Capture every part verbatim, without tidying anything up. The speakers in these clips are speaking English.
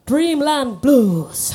Dreamland Blues.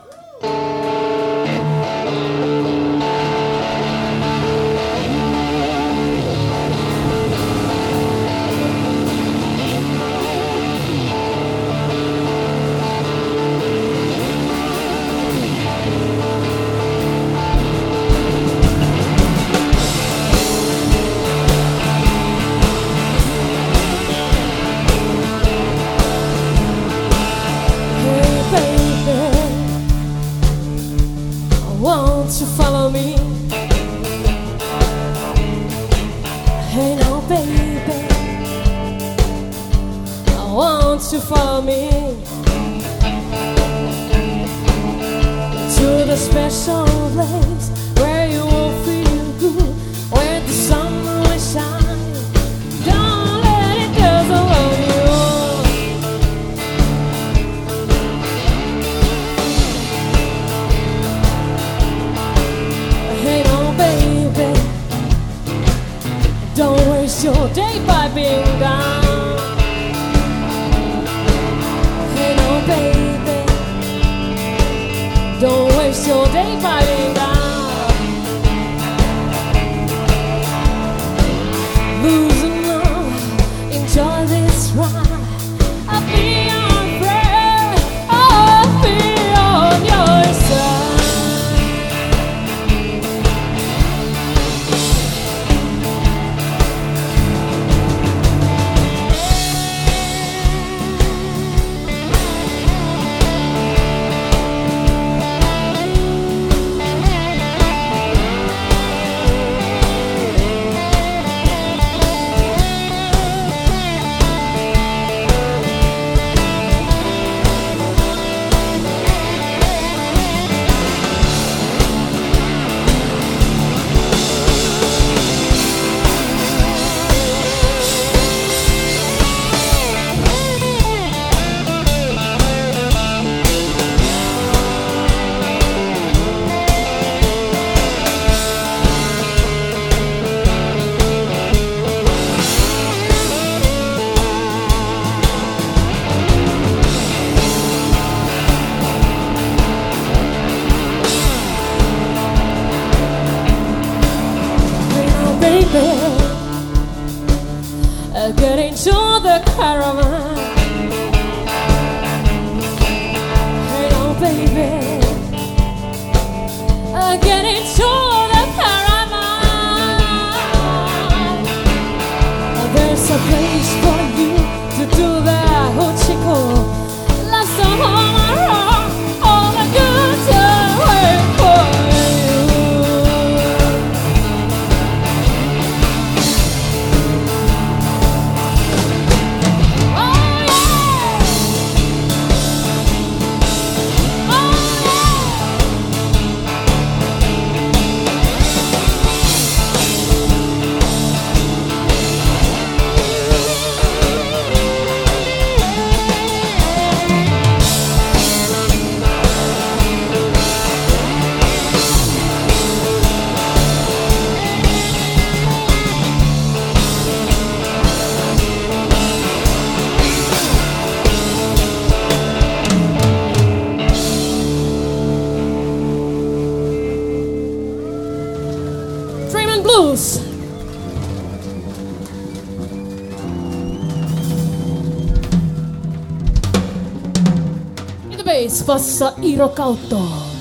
Won't you follow me? Hey now baby, won't you follow me to the special place where you will feel good, where the sun will shine. Don't let it go on you. Don't waste your day by being down. Hey no baby, don't waste your day by being down. Losing love, enjoy this ride. I'll be your friend, I'll be on your side. Get into the caravan. Hey oh baby, get into the caravan. There's a place for you to do that hoochie. Let's go home around all the good to wait for you. Blues. In the bass, passa Hirokauto.